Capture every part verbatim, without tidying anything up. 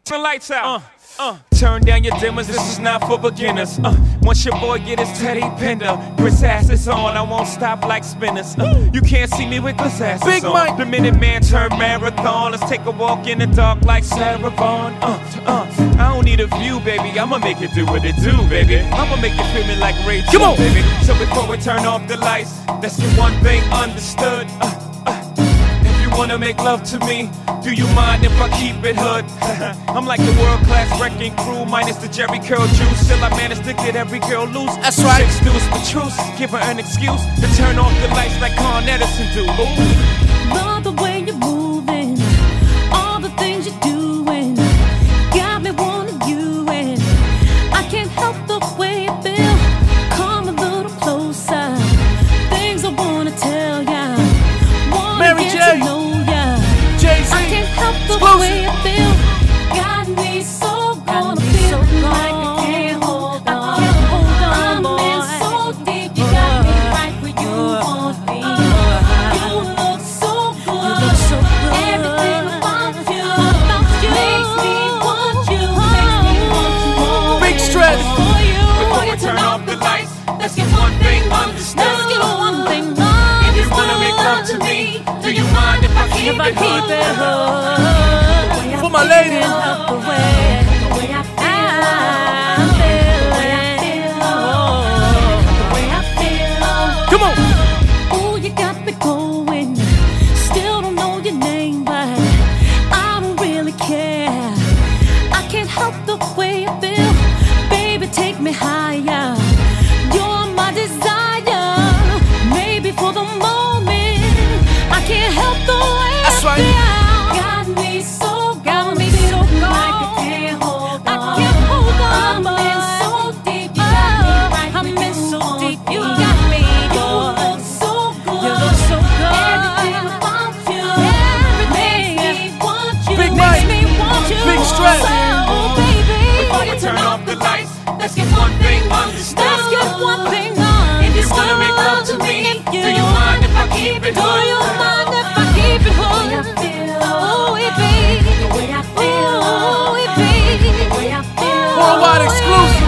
Turn the lights out. Uh, uh. Turn down your dimmers, this is not for beginners. Uh, once your boy get his Teddy Pender, Chris ass is on, I won't stop like spinners. Uh, you can't see me with Chris ass Big on. Mike. The minute man turn marathon, let's take a walk in the dark like Sarah Vaughan. Uh, uh, I don't need a view, baby, I'ma make it do what it do, baby. I'ma make it feel me like Ray J, Come on. baby. So before we turn off the lights, that's the one thing understood. Uh, Wanna make love to me? Do you mind if I keep it hood? I'm like the world-class wrecking crew, minus the Jerry curl juice. Still I manage to get every girl loose. That's right. Six dudes for truce, give her an excuse to turn off the lights like Con Edison do. Ooh. Love the way you're moving, all the things you're doing, got me wanting you, and I can't help the way I feel. Come a little closer, things I wanna tell ya. Wanna Mary get J. to know ya. Jay-Z. I can't help the Exclusive. way I feel. Got me so gonna feel like I can't hold on. I can't hold on, boy. I'm in so deep, you got me right where you want me. You look so good. You look so good. Everything about you, about you makes me want you, makes me want you more. Big stretch. For you. Before we turn off the lights, let's get one thing understood. Let's get one thing If you wanna make love to me, do you mind if I keep If I it keep hood? it hood. For my lady. The way, the way I feel, I'm feeling, the way I feel. Come on. Ooh, you got me going. Still don't know your name, but I don't really care. I can't help the way I feel. Baby, take me higher. You're my desire. Maybe for the moment, I can't help the way That's I right. feel. Got me so, got me so like I can't hold on. I can't hold on. I'm in so deep, you got me right. I'm in so deep, you got me. You look so good. You look so good. Everything about you, everything makes me want you. Big makes Mike. me want you. Big stretch. So, baby, Before we turn off the lights, let's get one thing understood. let's get one thing on. If you wanna make love to me, do you mind if I keep it Do hood? you mind if I keep it hood? Oh, it be. Oh, it be. Worldwide exclusive.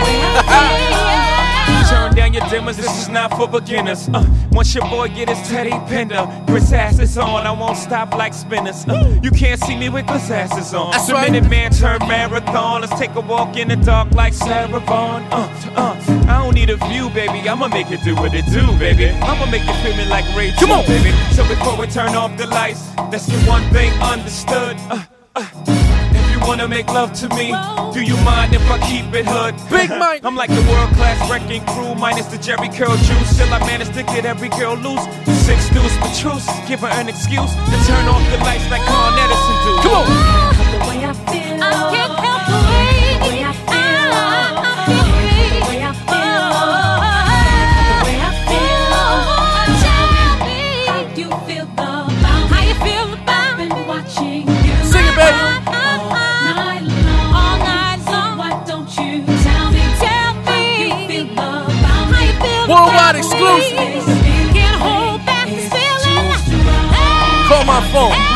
Turn down your dimmers, this is not for beginners. Uh, once your boy get his Teddy Pender, Chris ass is on, I won't stop like spinners. Uh, you can't see me with Chris ass is on. That's the right. minute man turn marathon, let's take a walk in the dark like Sarah Vaughan. Uh, uh, I don't need a view, baby, I'ma make it do what it do, baby. I'ma make it feel me like Ray J, Come on. baby. So before we turn off the lights, let's get one thing understood. Uh, uh, if you wanna make love to me, do you mind if I keep it hood? Big Mike. I'm like the world-class wrecking crew, minus the Jerry curl juice. Still I manage to get every girl loose. Six dudes for truce, give her an excuse to turn off the lights like Con Edison do. Come on. The way I feel, I can't help the way, the way I feel, I can't be, the way I feel, the way I feel. Tell me how you feel about, how you feel about. Been watching you, Sing it, baby. all night long, all night long. Why don't you tell me, tell me how you feel about, how you feel Worldwide about exclusive. me. Can't hold back this feeling. Call my phone.